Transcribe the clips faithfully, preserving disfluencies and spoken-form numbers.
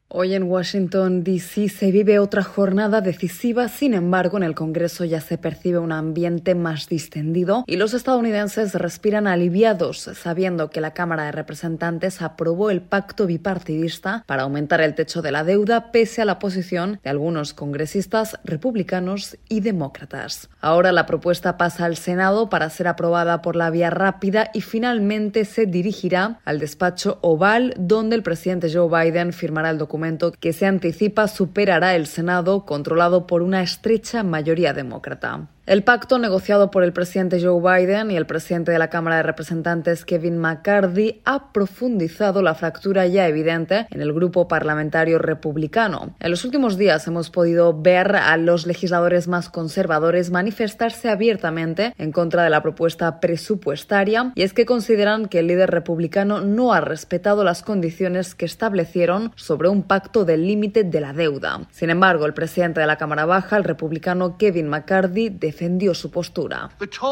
Hoy en Washington, D C se vive otra jornada decisiva. Sin embargo, en el Congreso ya se percibe un ambiente más distendido y los estadounidenses respiran aliviados, sabiendo que la Cámara de Representantes aprobó el pacto bipartidista para aumentar el techo de la deuda, pese a la posición de algunos congresistas republicanos y demócratas. Ahora la propuesta pasa al Senado para ser aprobada por la vía rápida y finalmente se dirigirá al despacho Oval, donde el presidente Joe Biden firmará el documento que se anticipa superará el Senado, controlado por una estrecha mayoría demócrata. El pacto, negociado por el presidente Joe Biden y el presidente de la Cámara de Representantes, Kevin McCarthy, ha profundizado la fractura ya evidente en el grupo parlamentario republicano. En los últimos días hemos podido ver a los legisladores más conservadores manifestarse abiertamente en contra de la propuesta presupuestaria, y es que consideran que el líder republicano no ha respetado las condiciones que establecieron sobre un pacto del límite de la deuda. Sin embargo, el presidente de la Cámara Baja, el republicano Kevin McCarthy, defendió su postura.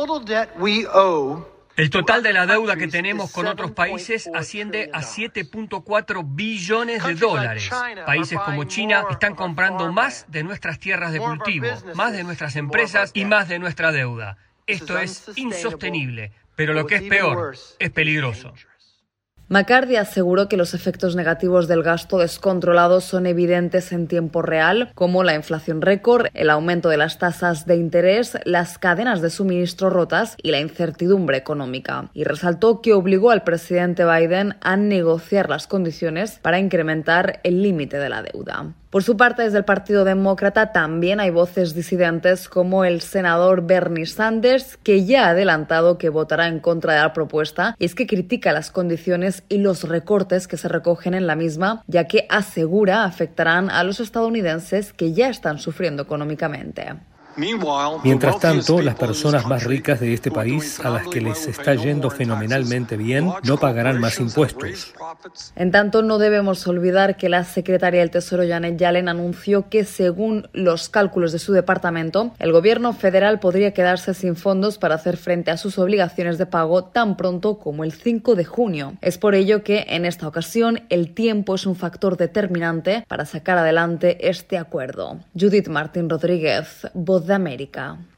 El total de la deuda que tenemos con otros países asciende a siete punto cuatro billones de dólares. Países como China están comprando más de nuestras tierras de cultivo, más de nuestras empresas y más de nuestra deuda. Esto es insostenible, pero lo que es peor, es peligroso. McCarthy aseguró que los efectos negativos del gasto descontrolado son evidentes en tiempo real, como la inflación récord, el aumento de las tasas de interés, las cadenas de suministro rotas y la incertidumbre económica. Y resaltó que obligó al presidente Biden a negociar las condiciones para incrementar el límite de la deuda. Por su parte, desde el Partido Demócrata también hay voces disidentes, como el senador Bernie Sanders, que ya ha adelantado que votará en contra de la propuesta, y es que critica las condiciones y los recortes que se recogen en la misma, ya que asegura afectarán a los estadounidenses que ya están sufriendo económicamente. Mientras tanto, las personas más ricas de este país, a las que les está yendo fenomenalmente bien, no pagarán más impuestos. En tanto, no debemos olvidar que la secretaria del Tesoro, Janet Yellen, anunció que, según los cálculos de su departamento, el gobierno federal podría quedarse sin fondos para hacer frente a sus obligaciones de pago tan pronto como el cinco de junio. Es por ello que, en esta ocasión, el tiempo es un factor determinante para sacar adelante este acuerdo. Judith Martín Rodríguez, Voz de América.